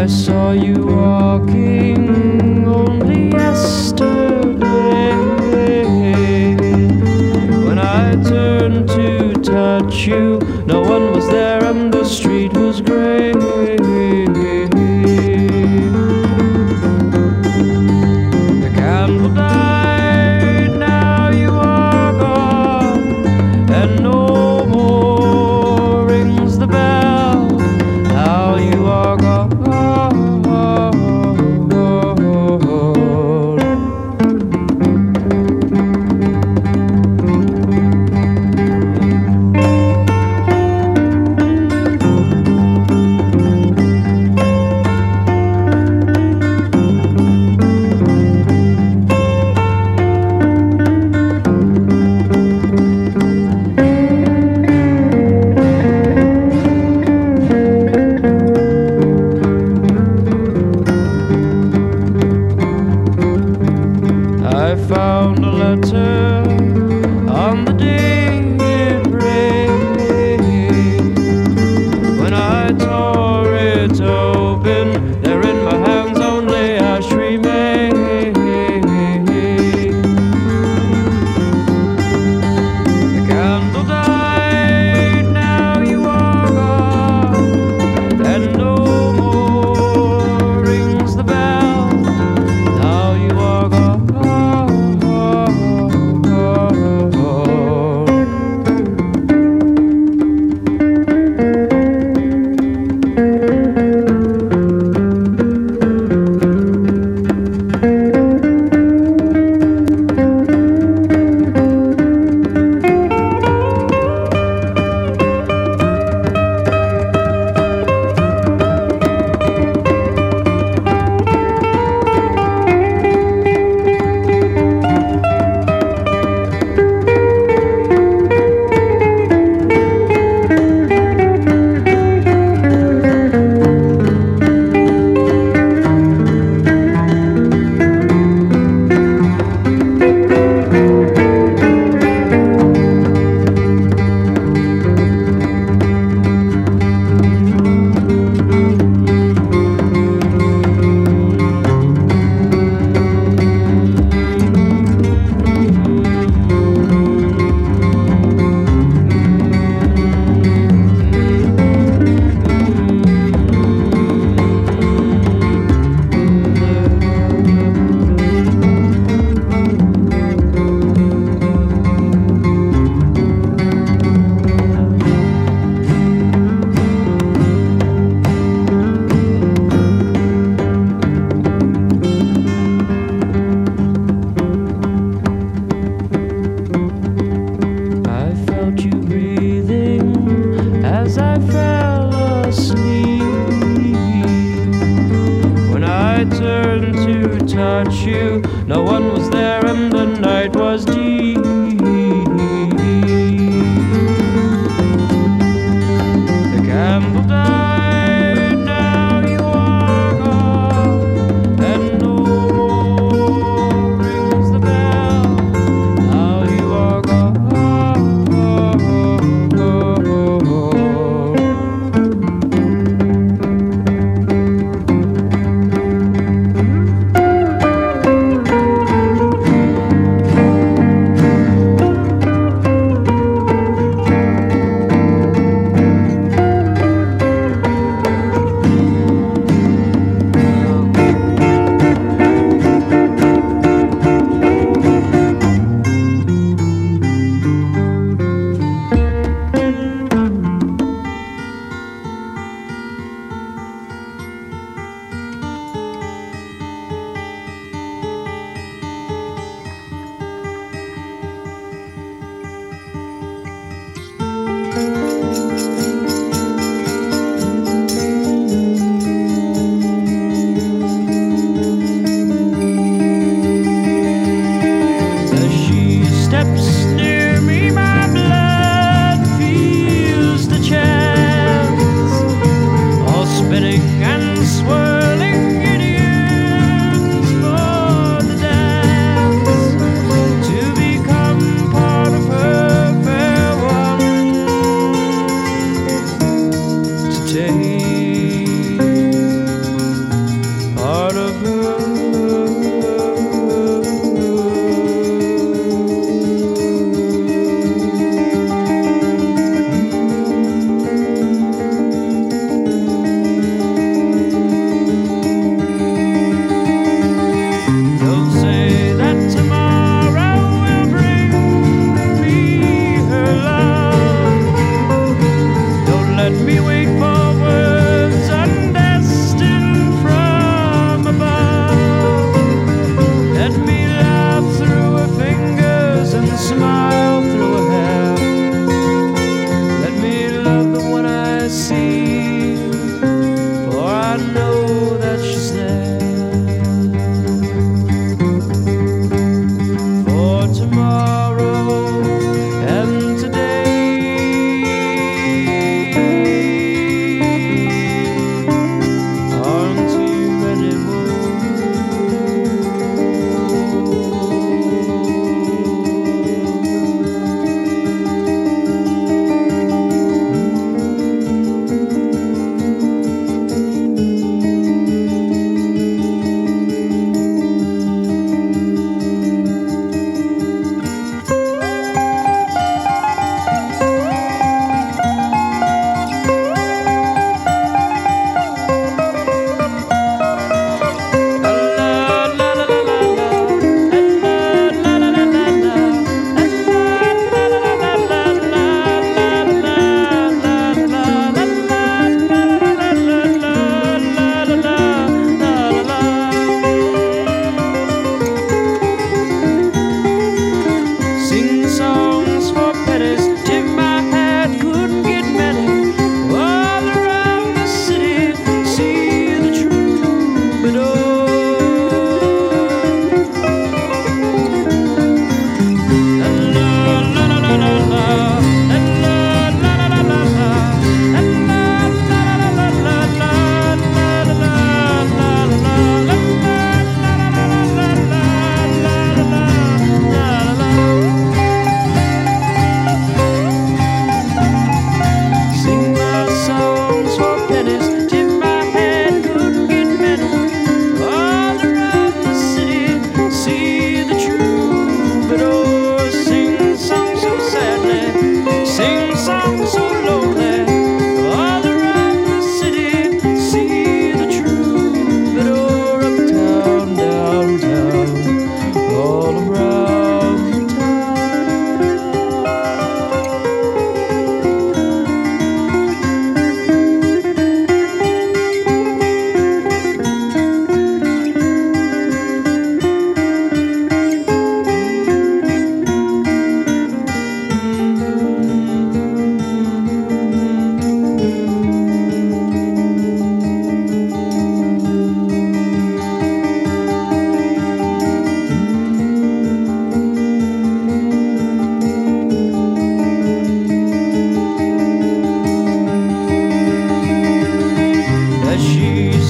saw you walking only yesterday. When I turned to touch you, no one was there and the street was gray. The candle died, now you are gone, and no more rings the bell. Now you are gone. I found a letter on the day it rained. When I tore it open, there in my hands only ash remained. The candle died, now you are gone, and no more rings the bell. Now you are gone. You breathing as I fell asleep. When I turned to touch you, no one was there and the night was deep. The candle died, now you are gone, and no more rings the bell. Now you are gone.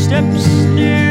steps near